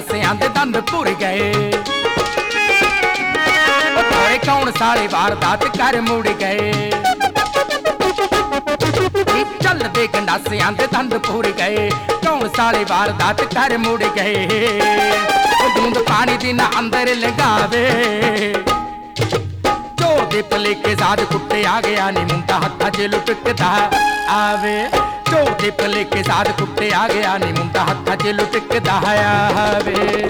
ਗੰਡਾਸਿਆਂ ਦੇ ਦੰਦ ਭੁਰ ਗਏ। ਤੋਰੇ ਕੌਣ ਸਾਲੇ ਵਾਰਦਾਤ ਕਰ ਮੁੜ ਗਏ। ਚੱਲਦੇ ਗੰਡਾਸਿਆਂ ਦੇ ਦੰਦ ਭੁਰ ਗਏ। ਕੌਣ ਸਾਲੇ ਵਾਰਦਾਤ ਕਰ ਮੁੜ ਗਏ। ਉਹ ਬੂੰਦ ਪਾਣੀ ਦੀ ਨਾ ਅੰਦਰ ਲਗਾਵੇ। ਚੋਰ ਦੇ ਭਲੇਖੇ ਸਾਧ ਕੁੱਟੇ ਆ ਗਿਆ ਨੀ ਮੁੰਡਾ ਹੱਥਾਂ 'ਚ ਲੁਟਕਦਾ ਆਵੇ। ਚੋਰ ਦੇ ਭਲੇਖੇ ਸਾਧ ਕੁੱਟੇ ਆ ਗਿਆ ਨੀ ਮੁੰਡਾ ਹੱਥਾਂ 'ਚ ਲੁਟਕਦਾ ਆਵੇ।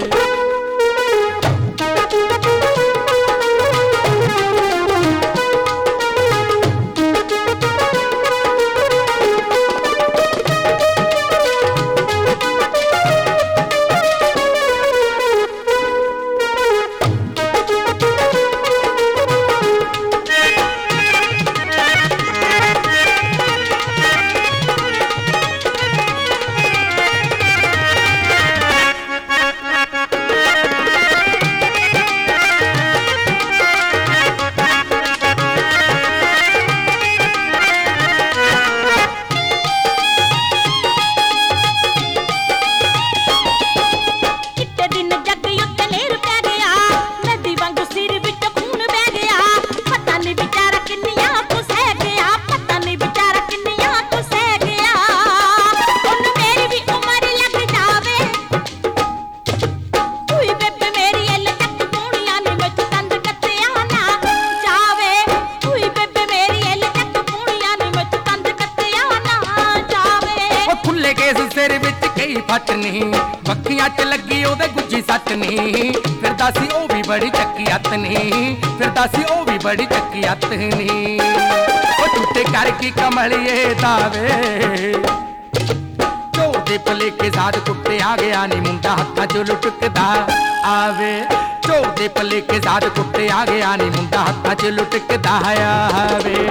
ਸਿਰ ਵਿੱਚ ਕਈ ਫੱਟ ਨਹੀਂ ਬੱਖੀਆਂ 'ਚ ਲੱਗੀ ਉਹਦੇ ਗੁੱਜੀ ਸੱਟ ਨਹੀਂ। ਫਿਰਦਾ ਸੀ ਉਹ ਵੀ ਬੜੀ ਚੱਕੀ ਅੱਤ ਨਹੀਂ। ਫਿਰਦਾ ਸੀ ਉਹ ਵੀ ਬੜੀ ਚੱਕੀ ਅੱਤ ਨਹੀਂ। ਉਹ ਝੂਠੇ ਕਰ ਕੀ ਕਮਲੀਏ ਦਾਵੇ। ਚੋਰ ਦੇ ਭਲੇਖੇ ਸਾਧ ਕੁੱਟੇ ਆ ਗਿਆ ਨੀ ਮੁੰਡਾ ਹੱਥਾਂ 'ਚ ਲੁਟਕਦਾ ਆਵੇ। ਚੋਰ ਦੇ ਭਲੇਖੇ ਸਾਧ ਕੁੱਟੇ ਆ ਗਿਆ ਨੀ ਮੁੰਡਾ ਹੱਥਾਂ 'ਚ ਲੁਟਕਦਾ ਆਵੇ।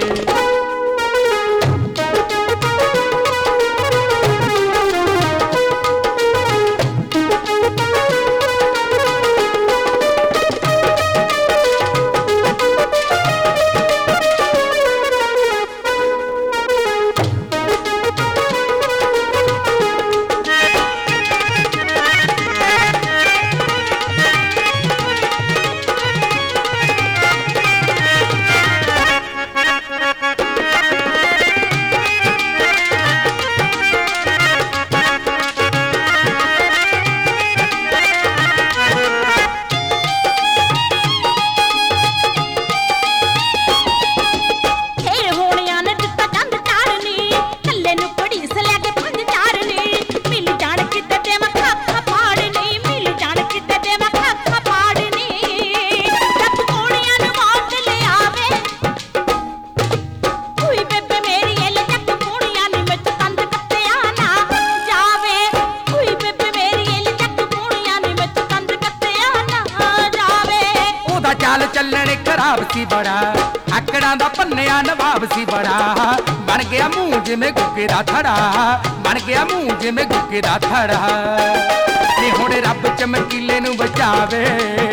चाल चलने खराब सी बड़ा आकड़ा दा पन्निया नवाब सी बड़ा। बन गया मुंह जिमें गुग्गे दा थड़ा। बन गया मुंह जिमें गुग्गे दा थड़ा। नी हुण रब चमकीले नूं बचावे।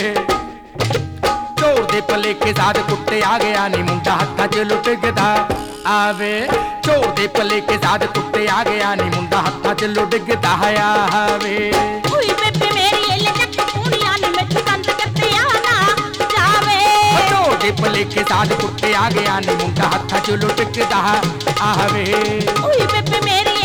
चोर दे भलेखे साध कुट्टे आ गया नी मुंडा हत्थां 'च लुटकदा आवे। चोर दे भलेखे साध कुट्टे आ गया नी मुंडा हत्थां 'च लुटकदा आवे। भलेखे साध कुट्टे आ गया नी मुंडा हत्थां 'च लुटकदा आवे।